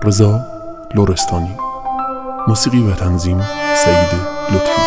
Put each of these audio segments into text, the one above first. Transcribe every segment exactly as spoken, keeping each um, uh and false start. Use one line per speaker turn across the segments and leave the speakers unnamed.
رضا لرستانی. موسیقی و تنظیم سعید لطفی.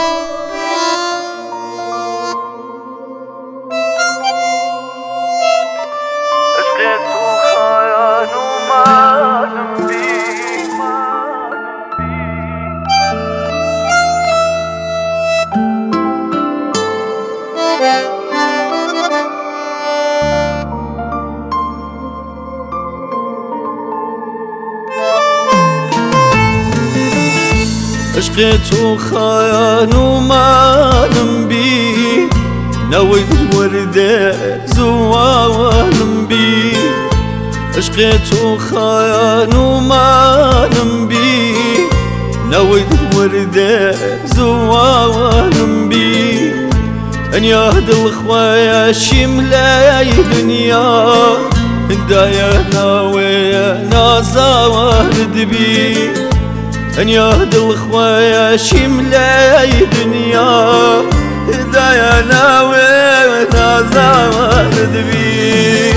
عشق تو خیان و منم بی نوید ورده زوالم بی. عشق تو خیان و منم بی نوید ورده زوالم بی. ان يهد الخويا شملاي دنيا هدايا ناوي نازاوهد بي. ان يهد الخويا شملاي دنيا هدايا ناوي نازاوهد بي.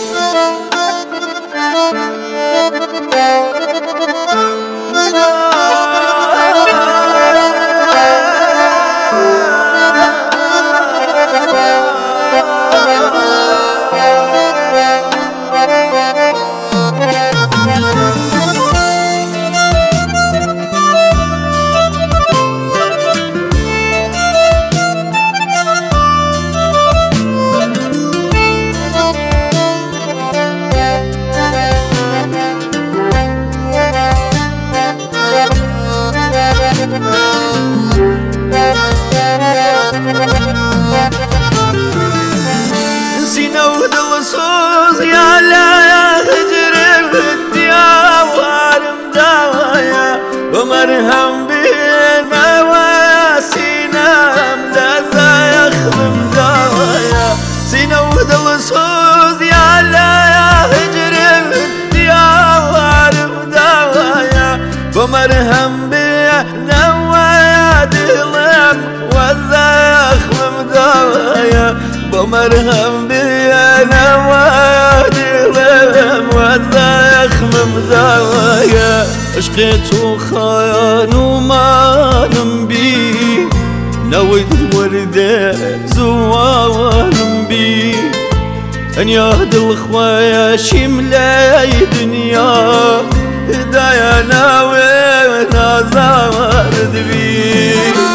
نسينا ودل صوص يا لا يا هجر الديا وارم داويا ومرهم بينا ويا سينا ملازا يخدم داويا. سينا ودل صوص يا لا يا هجر الديا وارم داويا ومرهم بينا ويا دلم وذا يخدم داويا. بمرهم بينا وادي لم وذا يخمم داويا. عشقت خيان ومانم بي نويد ورده زوالم بي. ان يهد الخويا شملاي دنيا هدايا ناوي نازاورد بي.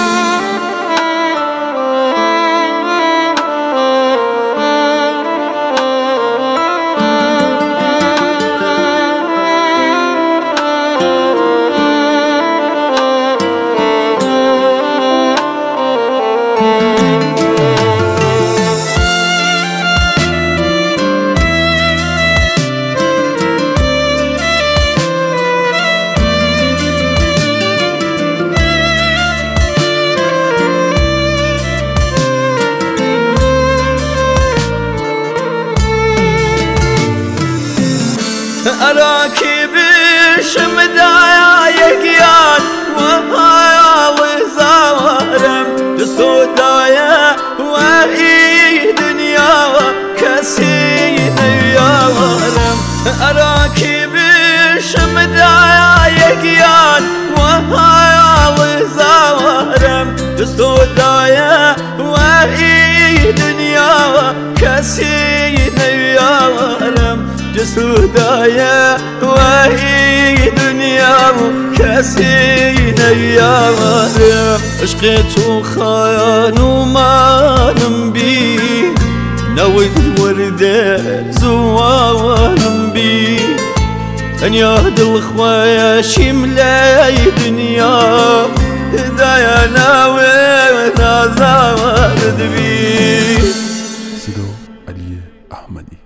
أراك بشمدايا يقيان وهاي زوارم جسودايا وهي دنيا كسين يا ورم. أراك بشمدايا يقيان وهاي زوارم جسودايا وهي دنيا كسين يا ورم. جسودايا وهي دنيا كسين يا مريم. عشقت خيان ومانم بي نويد ورده زوالم بي. ان يهد الخويا شملاي دنيا هدايا ناوي نازاورد بي.
صدا علی احمدی.